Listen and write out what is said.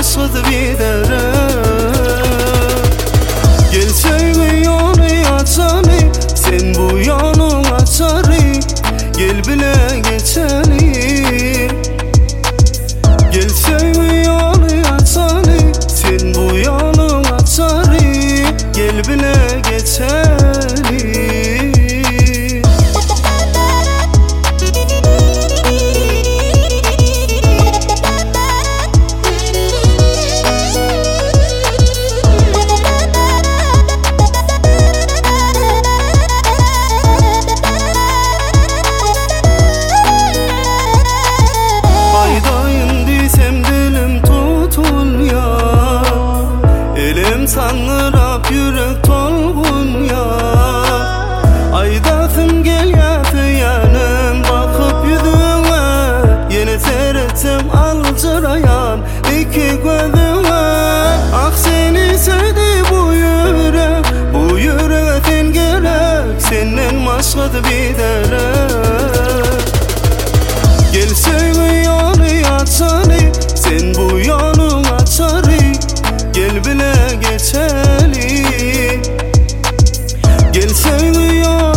başladı bir dere. Gel sevmiyor açani, sen bu yanın açarı. Gel bile geçelim. Gel sevmiyor açani, sen bu yanın açarı. Gel bile geçelim. Sanırap yürek tolgun ya. Aydatım gel yatı yanım, bakıp yüzüme. Yine seyrettim alcırayan iki gözüme. Ah seni sevdi bu yürek, bu yürekten gerek. Senden başladı bir dere. Gel sevmiyor açani, sen bu yanın açarı. Gel bile geçelim. Gel sevmiyor